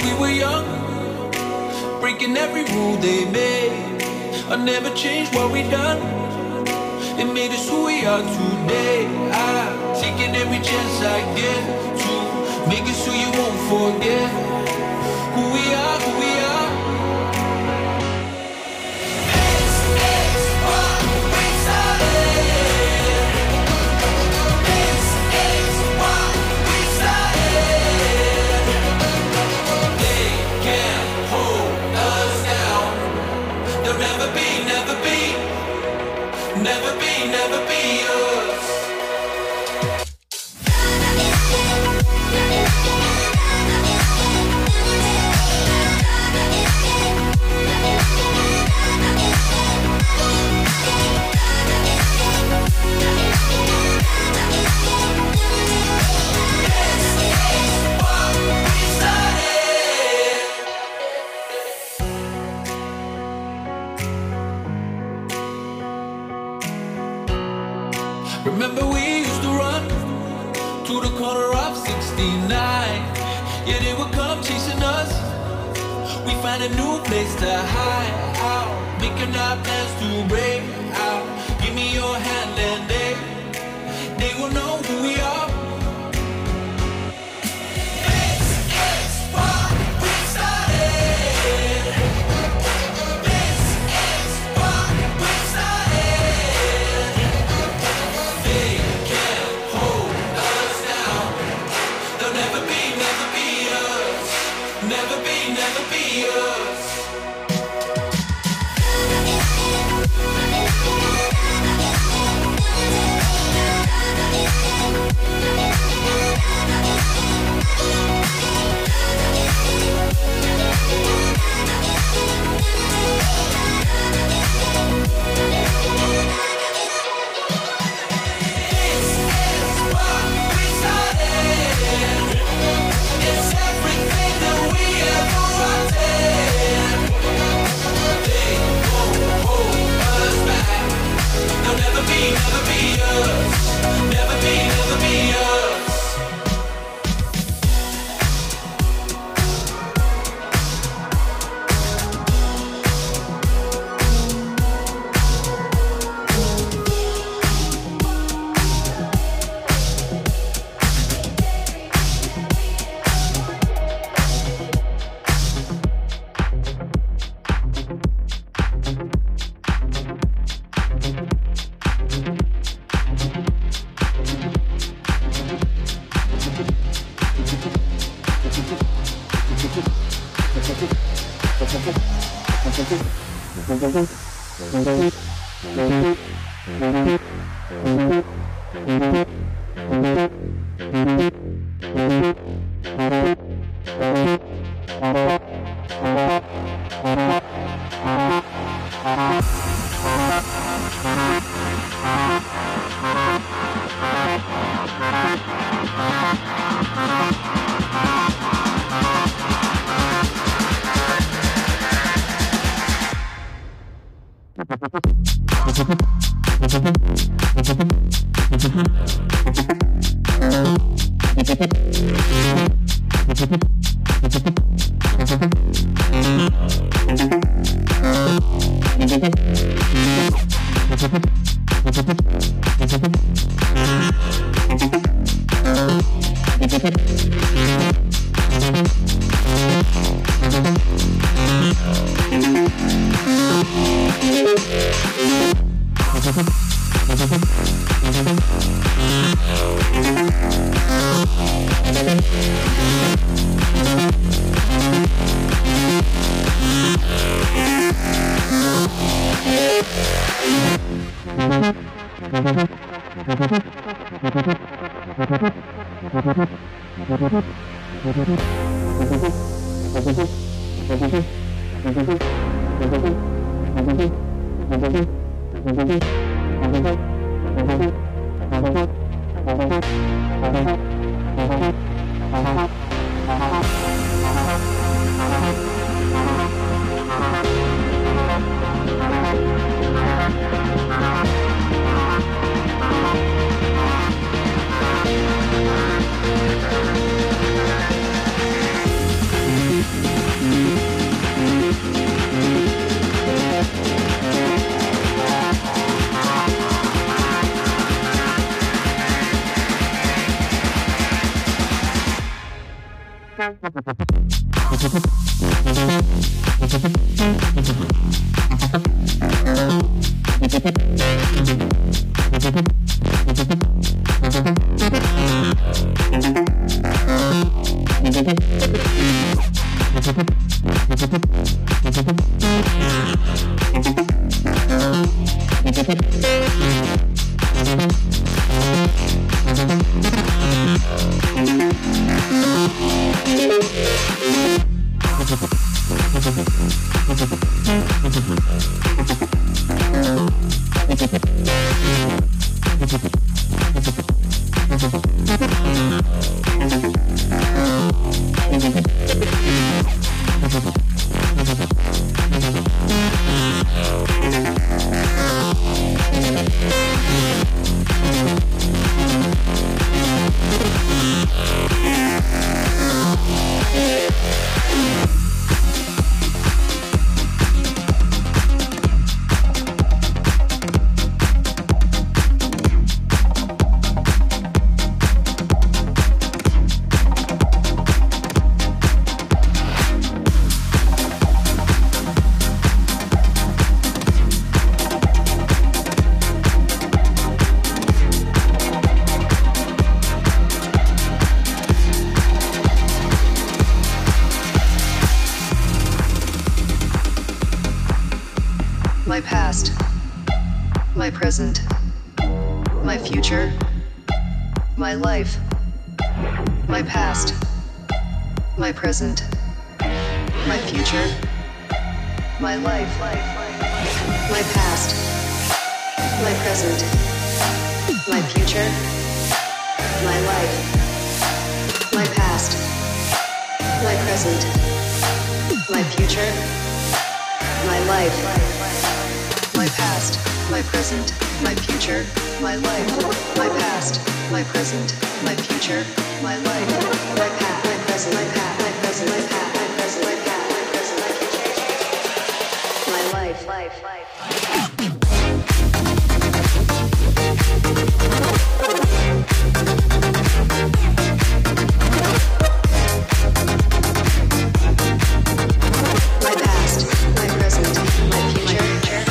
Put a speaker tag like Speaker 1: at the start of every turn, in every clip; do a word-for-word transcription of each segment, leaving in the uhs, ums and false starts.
Speaker 1: we were young, breaking every rule they made. I never changed what we done. It made us who we are today. I'm taking every chance I get to make it so you won't forget who we are, who we are. X, X, Y, we started. X, X, Y, we started. They can't hold us down. They'll never be, never be, never be, never be us. Remember we used to run to the corner of sixty-nine. Yeah, they would come chasing us. We find a new place to hide out, making our plans to break out. Give me your hand and they, they will know who we are. X, X, Y, we started. X, X, Y, we started. They can't hold us down. They'll never be, never be us. Never be, never be us.
Speaker 2: My past, my present, my future, my life, my past, my present, my future, my life, my past, my present, my future, my life, my past, my present, my future, my life. My past, my present, my future, my life. My past, my present, my future, my life. My past, my present, my past, my present, my past, my present, my past, my present, my future. My life, life, life. My past, my present, my future.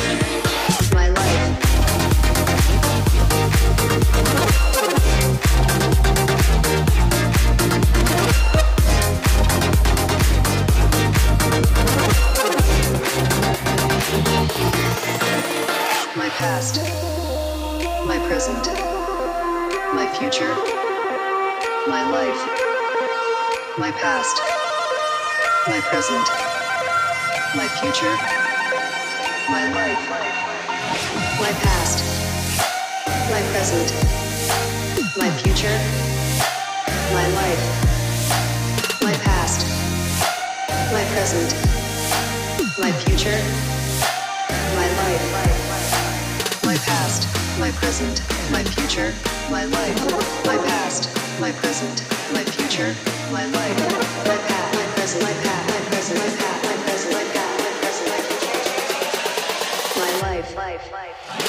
Speaker 2: My past, my present, my future, my life, my past, my present, my future, my life, my past, my present, my future, my life, my past, my present, my future, my life, my past, my present, my future, my life, my past, my present, my future, my life, my past, my present, my past, my present, my past, my present, my past, my present, my future, my life, life, life.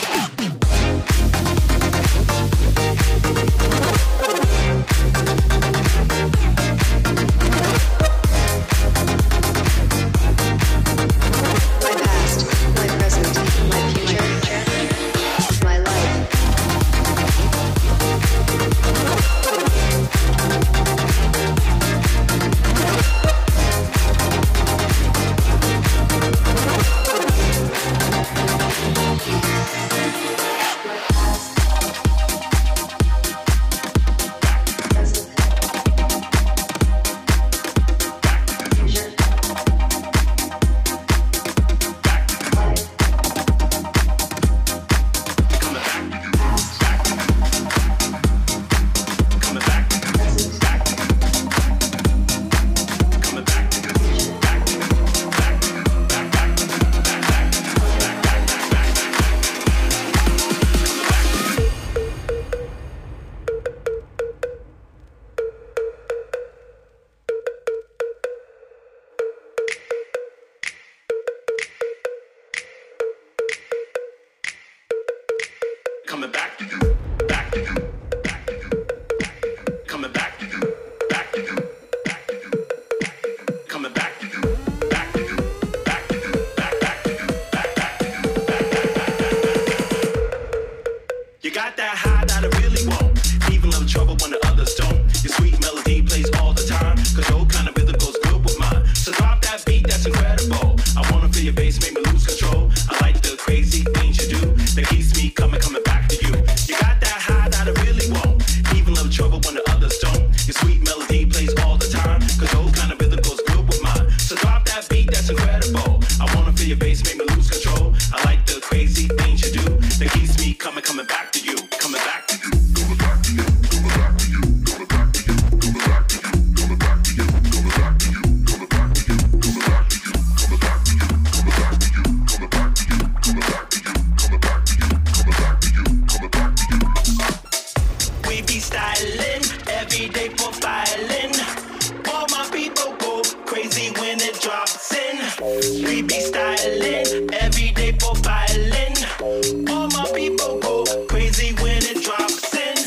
Speaker 3: Coming back to you, back to you, back to you, coming back to you, back to you, back to you, coming back to you, back to you, back to you, back back to you, back back to you, back back back back back. got that high that I really want. Even love trouble when the others don't. Your sweet melody plays all the time. Cause your kind of rhythm goes good with mine. So drop that beat, that's incredible. I wanna feel your bass, make me lose control. I like the crazy things you do. That keeps me coming, coming back to you. You got that high that I really want. Even love trouble when the others don't. Your sweet melody plays all the time. Cause your kind of rhythm goes good with mine. So drop that beat, that's incredible. I wanna feel your bass, make me lose control. I like the crazy things you do. That keeps me coming, coming back to you. Coming back to you. Coming back to you. Coming back to you. Coming back to you. Coming back to you. Coming back to you. Coming back to you. Coming back to you. Coming back to you. Coming back to you. Coming back to you. Coming back to you. Coming back to you. Coming back to you. Coming back to you. Coming back to you. We be styling every day profiling. All my people go crazy when it drops in. We be styling every day profiling. All my people go crazy when it drops in.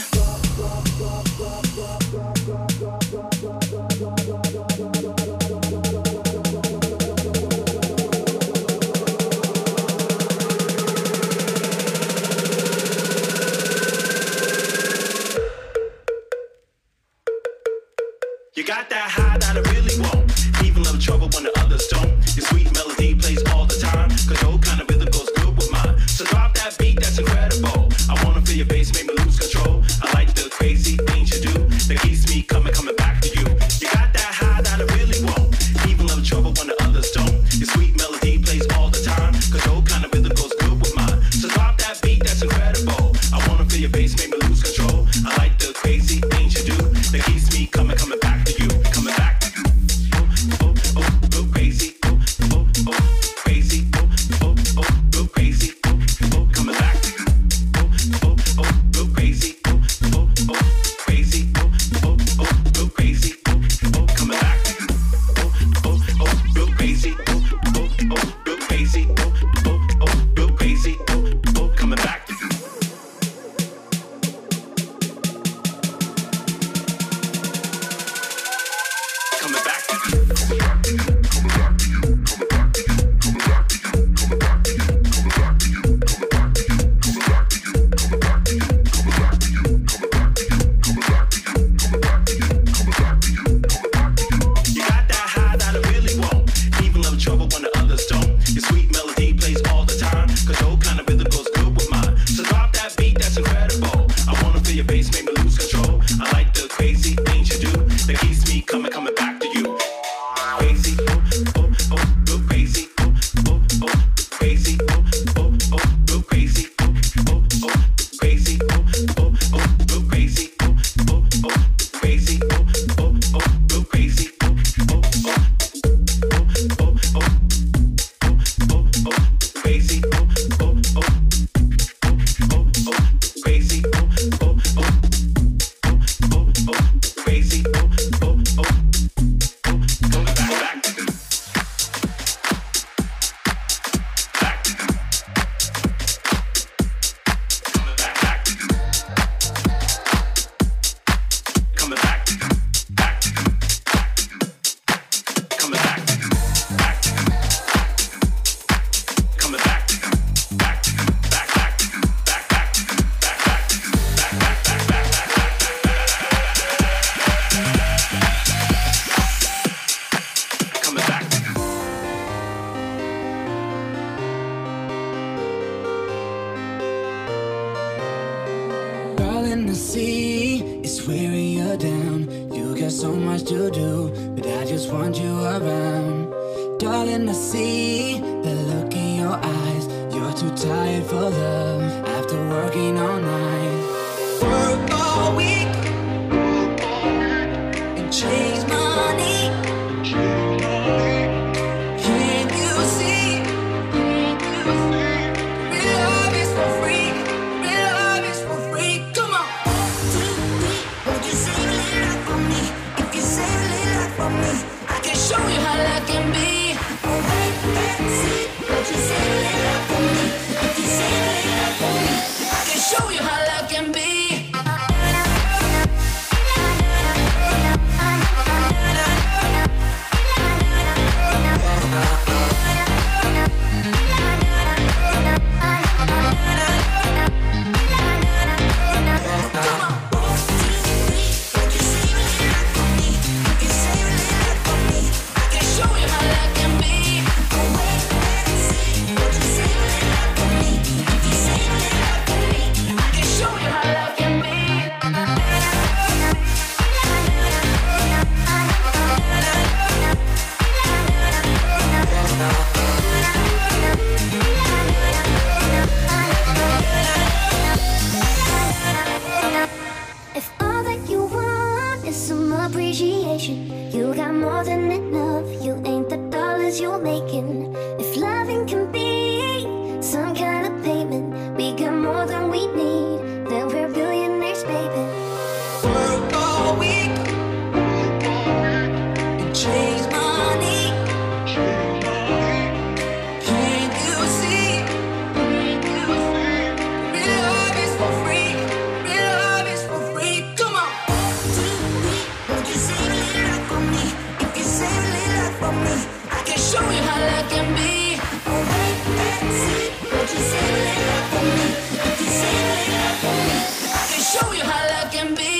Speaker 3: You got that high that I really want. Even love trouble when the others don't. Your sweet melody plays all the time. Cause your kind of rhythm goes good with mine. So drop that beat, that's incredible. I wanna feel your bass, make me lose control. I like the crazy things you do. That keeps me coming, coming back to you. You got that high that I really want. Even love trouble when the others don't. Your sweet melody plays all the time. Cause your kind of rhythm goes good with mine. So drop that beat, that's incredible. I wanna feel your bass, make me lose control. I like the crazy things you do. That keeps me coming, coming back to you. Coming back to you. Oh, oh, oh, go crazy. Oh, oh, oh, crazy. Oh, oh, oh, go crazy. Oh, oh, coming back to you. Oh, oh, oh, go crazy. Oh, oh, oh, crazy. Oh, oh, oh, go crazy. Oh, oh, coming back to you. Oh, oh, oh, go crazy. Oh, oh, oh, go crazy. Oh, oh, oh, go crazy. Oh, oh, coming back to you. Coming back to you. Coming back to you. Coming back to you. Coming back to you. Coming back to you. Coming back to you. Coming back to you. Coming back to you. Coming back to you. Coming back to you. Coming back to you. Coming back to you. Coming back to you. Coming back to you. Coming back to you. Coming back to you. You got that high that I really want. Even love trouble when the others don't. Your sweet melody plays all the time. Cause your kind of rhythm goes good with mine. So drop that beat, that's incredible. I wanna feel your bass, make me lose control. I like the crazy things you do. That keeps me coming, coming back to you. Crazy, oh, oh, oh, go crazy, oh, oh, oh, crazy, oh, oh, oh, go crazy, oh, oh, oh, crazy, oh, oh, oh, go crazy, oh, oh, oh, crazy, oh, oh, oh, go crazy, oh, oh, oh, oh, oh, oh, oh, oh, crazy, oh, oh, oh, oh, oh, crazy, oh, oh, oh, oh, oh, crazy, oh, oh, oh. Coming back, back to you. Back to you. Coming back, back to you. Coming back to you. Back to you. Back to you. Coming back to you. Back to you. Coming back to you. Back to you. Back, back to you. Back, back to you. Back, back to you. Back, back, back, back, back, back, back. Coming back to you.
Speaker 4: Darling, the sea is wearing you down. You got so much to do, but I just want you around. Darling, I see the look in your eyes. You're too tired for love after working all night. Work all week and chase money. Can't you see? Real love is for free. Real love is for free. Come on. Won't you save a little life for me? If you save a little life for me, I can show you how love can be. Oh, wait and see. Won't you save a little life for me? If you save a little life for me.
Speaker 5: making. If loving can be some kind of payment, we got more than we need, then we're billionaires, baby.
Speaker 4: Work all week, chase money. Can't you see? Real love is for free. Real love is for free. Come on. Would you save a little life for me? If you save a little life for me, I can show you how love can be. Oh wait and see. Would you save a little life for me? If you save a little life for me, I can show you how love can be.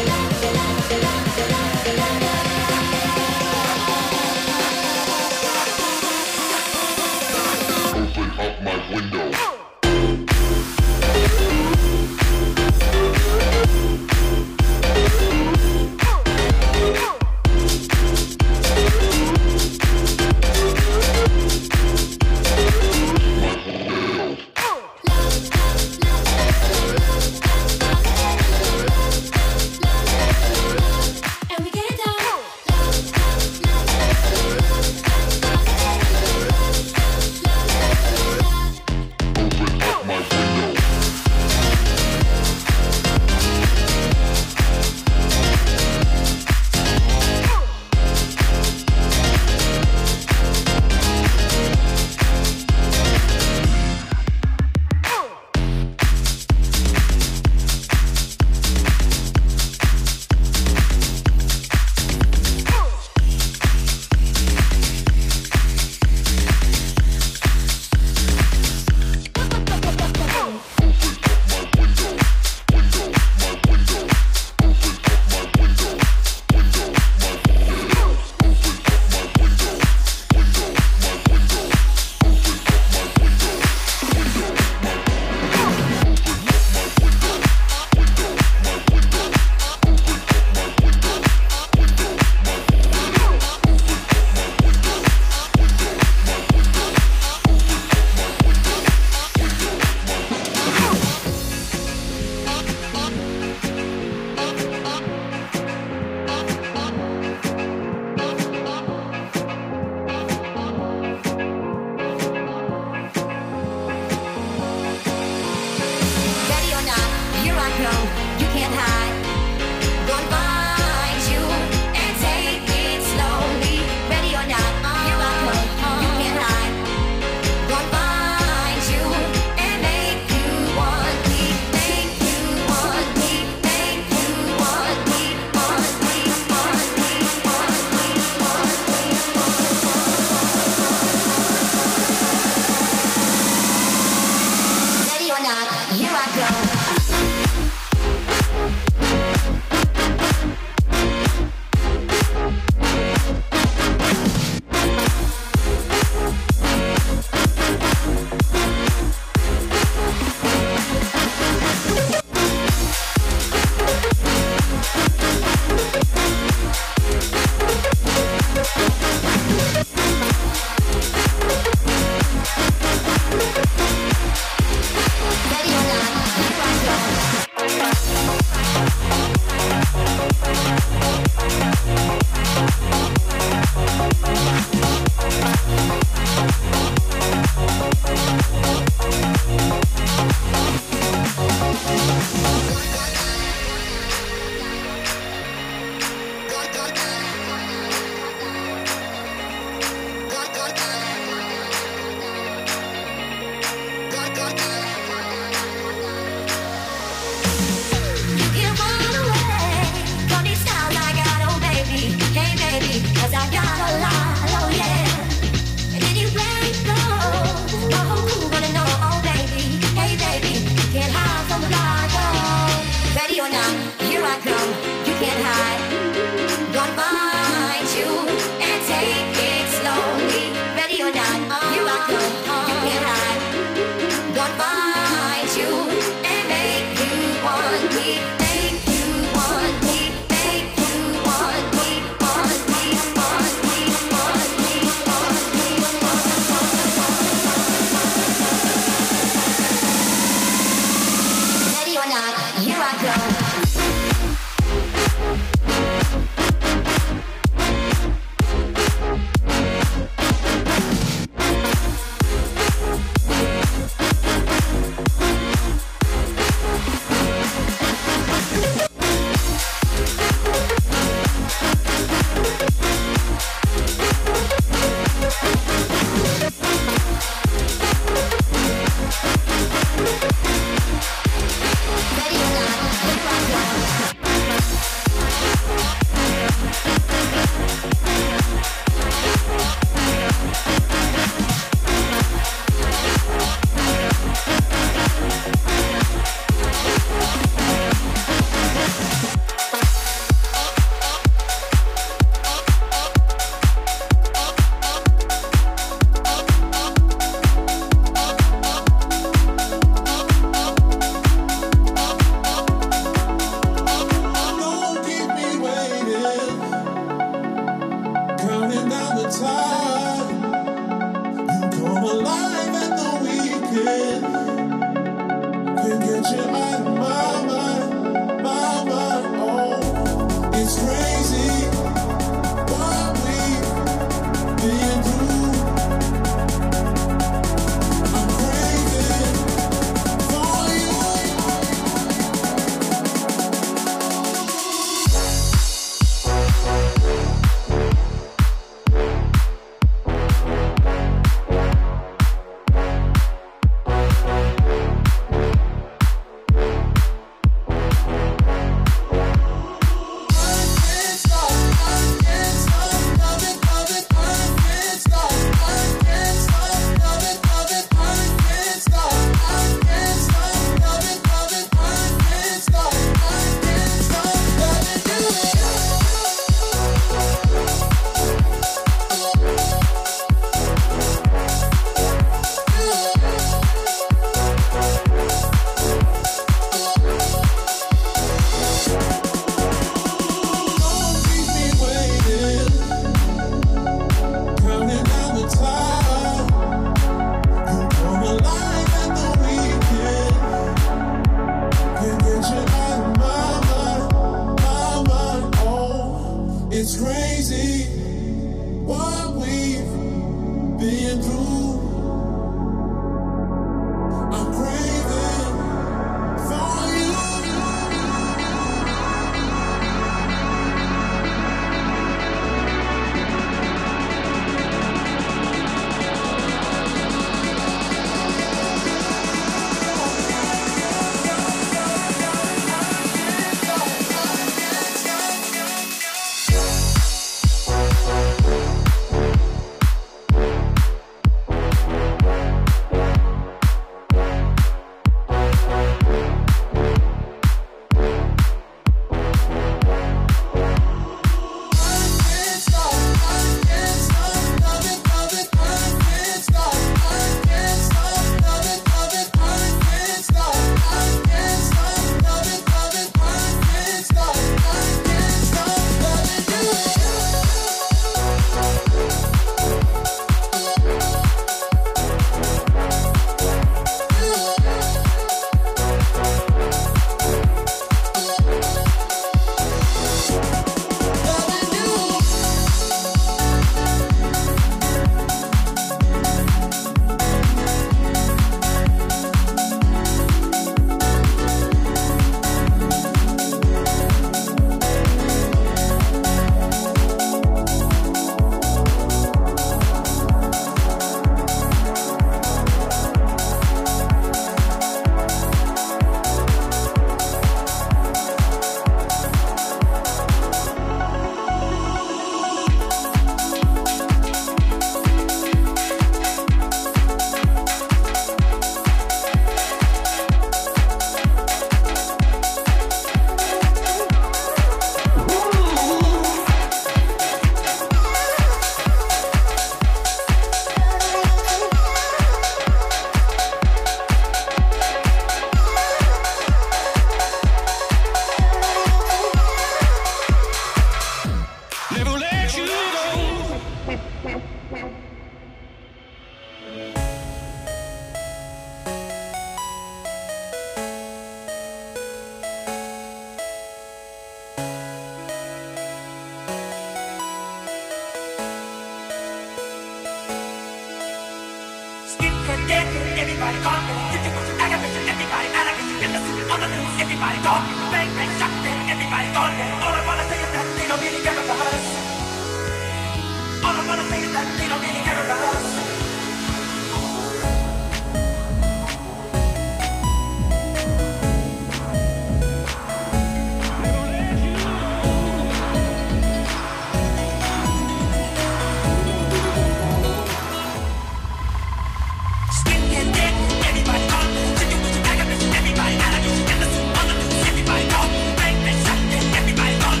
Speaker 6: Everybody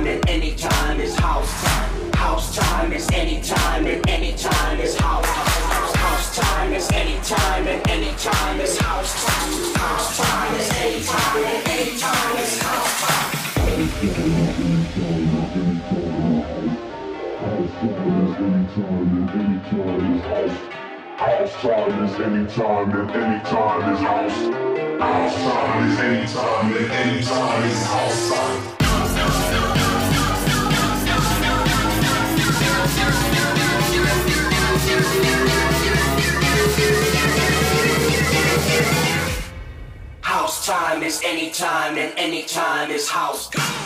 Speaker 7: anytime and anytime is house time. House time is anytime and anytime is house time. House time is anytime and anytime is house time. House time is anytime and anytime is house time.
Speaker 3: House time is anytime and anytime is house. House time is anytime and anytime is house time.
Speaker 7: House time is anytime and anytime is house.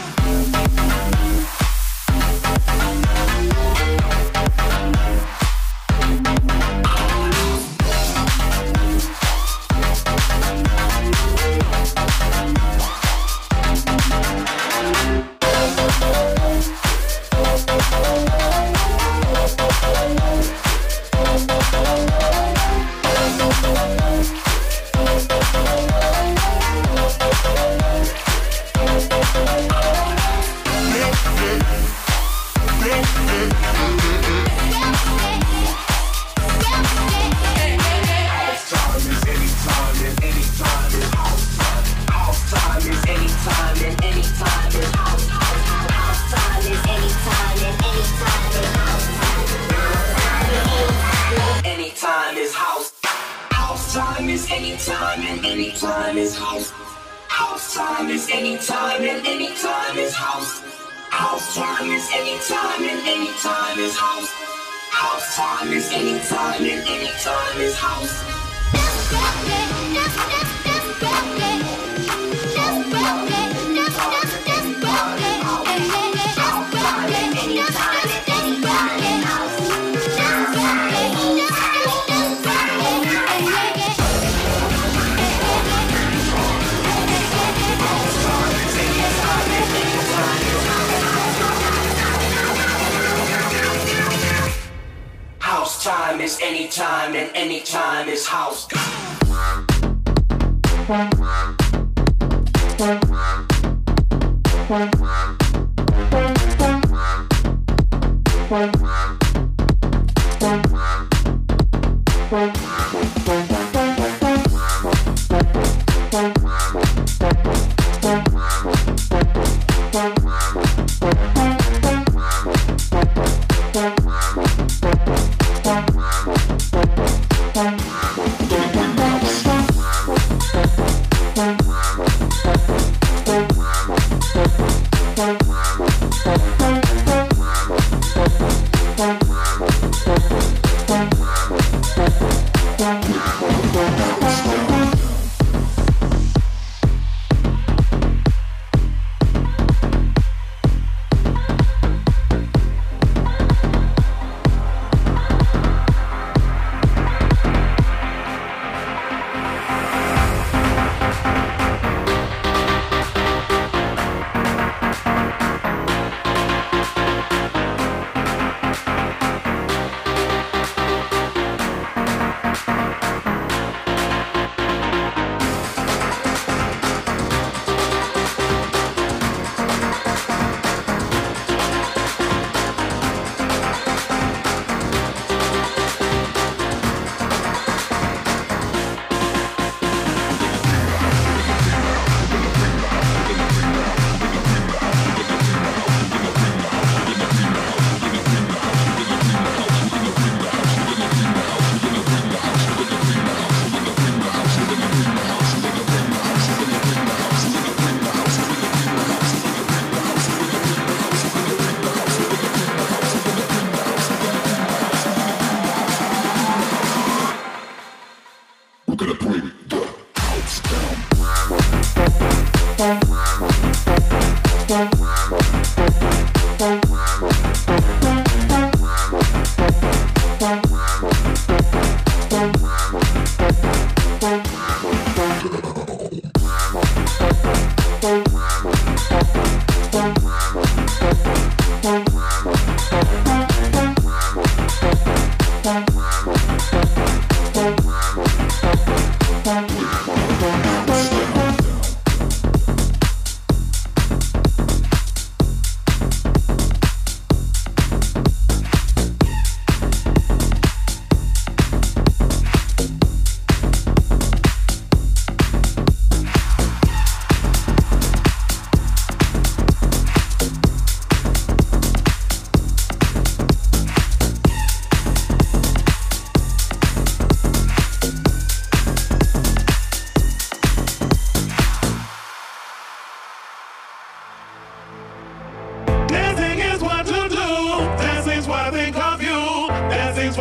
Speaker 7: Time is anytime and anytime is house.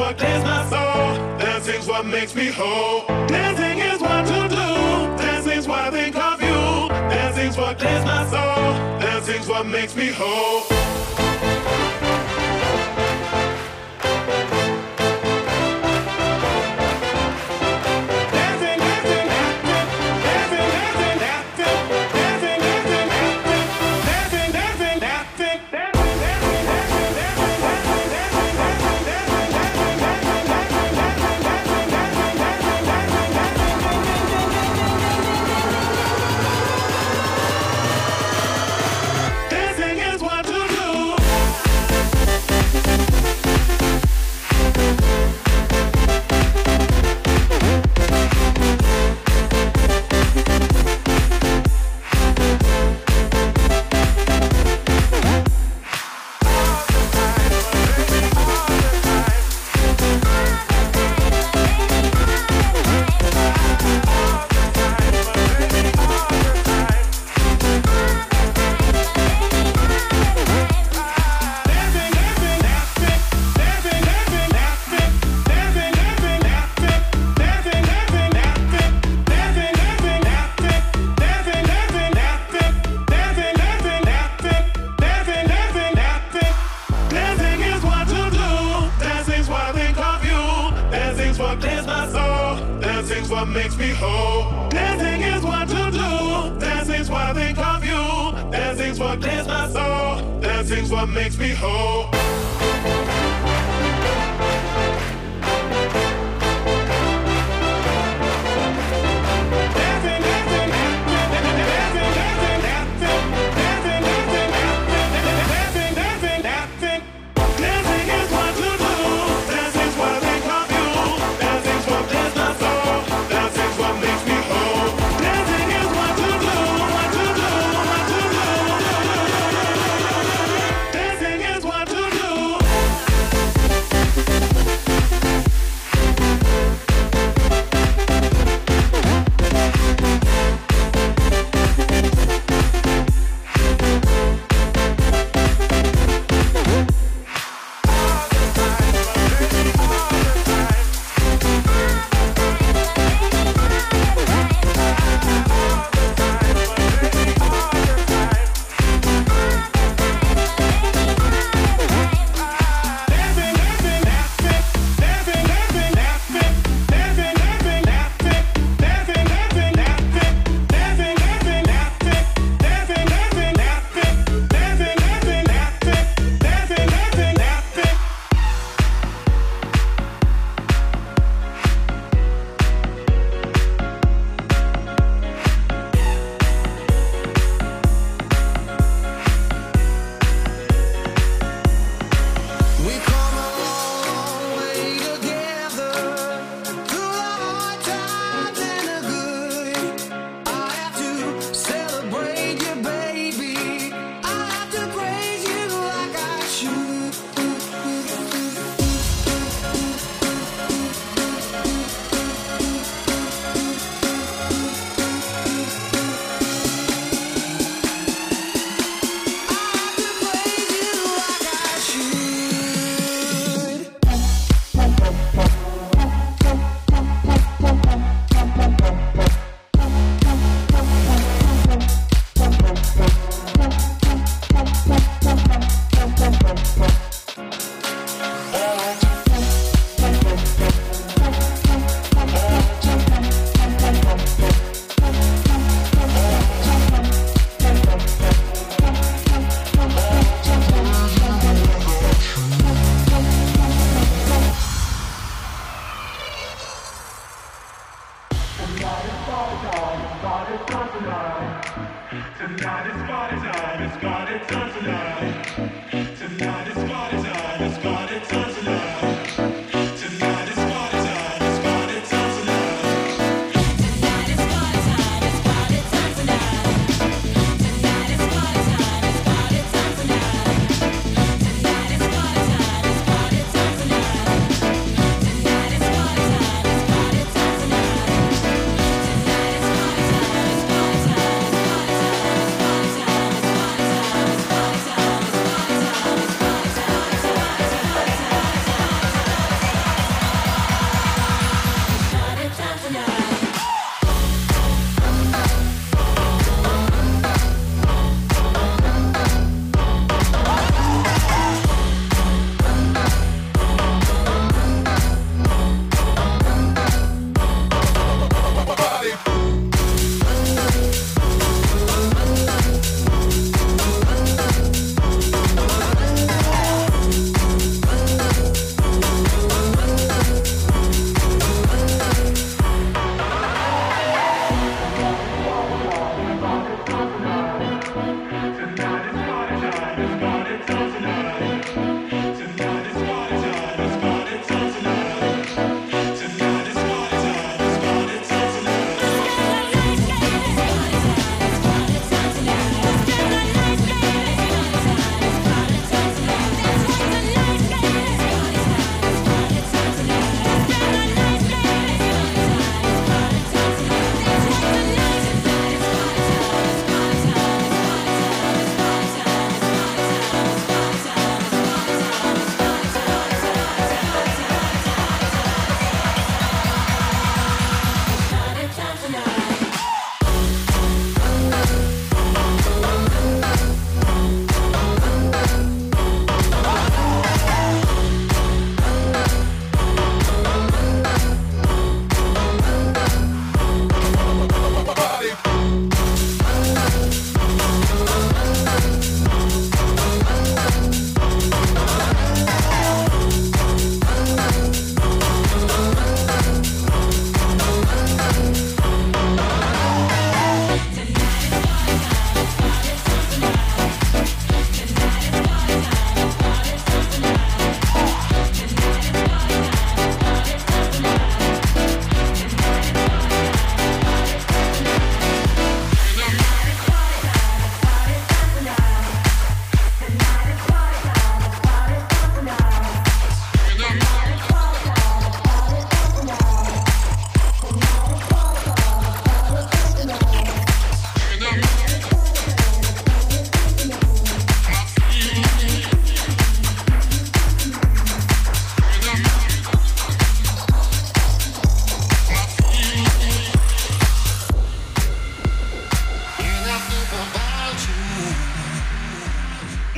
Speaker 3: what clears my soul. Dancing's what makes me whole. Dancing is what to do. Dancing's what I think of you. Dancing's what clears my soul. Dancing's what makes me whole.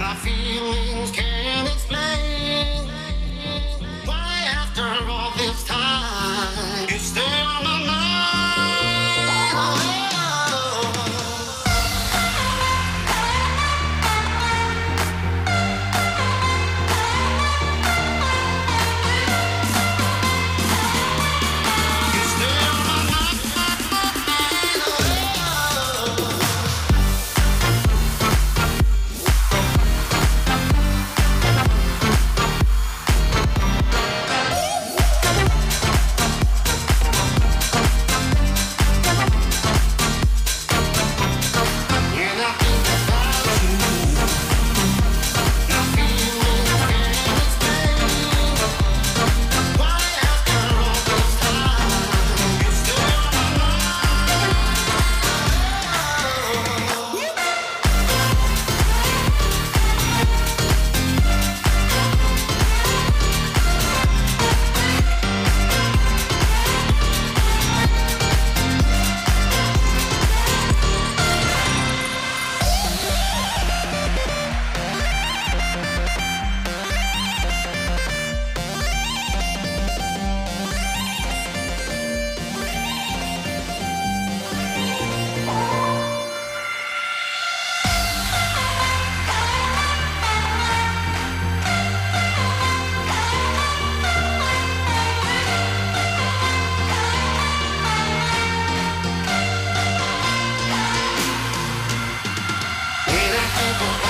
Speaker 8: My feelings can't explain why after all this time you stay on my mind. Oh. You stay on my mind. When I think about you, my feelings can't explain why after all this time you stay on my When I think